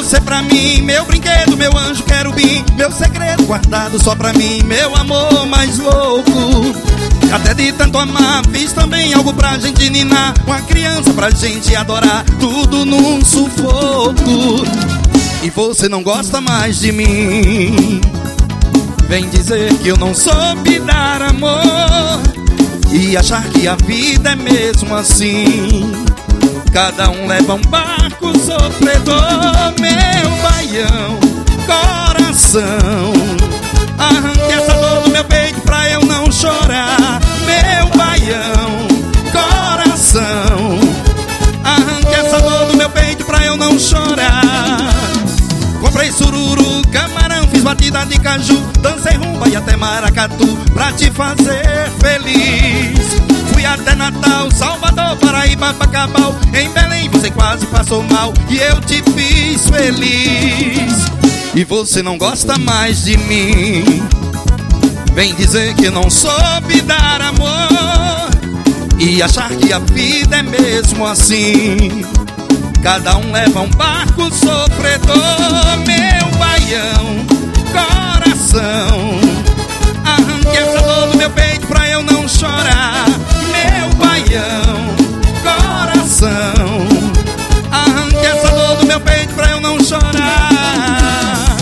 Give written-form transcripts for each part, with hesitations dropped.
você pra mim, meu brinquedo, meu anjo querubim, meu segredo guardado só pra mim, meu amor mais louco. Até de tanto amar, fiz também algo pra gente ninar, uma criança pra gente adorar, tudo num sufoco. E você não gosta mais de mim, vem dizer que eu não soube dar amor e achar que a vida é mesmo assim. Cada um leva um barco sofredor, meu baião, coração. Arranque essa dor do meu peito pra eu não chorar, meu baião, coração. Arranque essa dor do meu peito pra eu não chorar. Comprei sururu, camarão, fiz batida de caju, dancei rumba e até maracatu pra te fazer feliz. Fui até Natal, Salvador, Paraíba, Bacabal, em Belém você quase passou mal e eu te fiz feliz. E você não gosta mais de mim, vem dizer que não soube dar amor e achar que a vida é mesmo assim. Cada um leva um barco sofredor, meu baião, coração. Arranque essa dor do meu peito pra eu não chorar, meu baião, coração. Arranque essa dor do meu peito pra eu não chorar.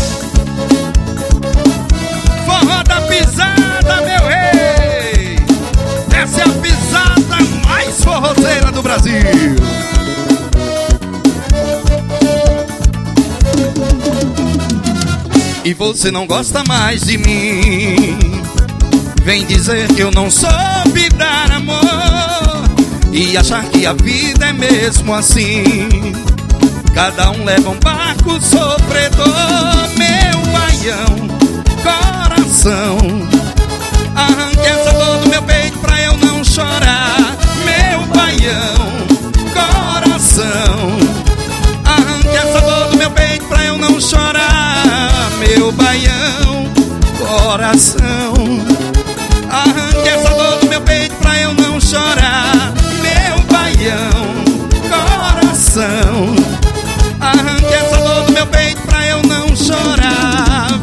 Forró da pisada, meu rei, essa é a pisada mais forrozeira do Brasil. E você não gosta mais de mim, vem dizer que eu não soube dar amor e achar que a vida é mesmo assim. Cada um leva um barco sofredor, meu baião, coração. Arranque essa dor do meu peito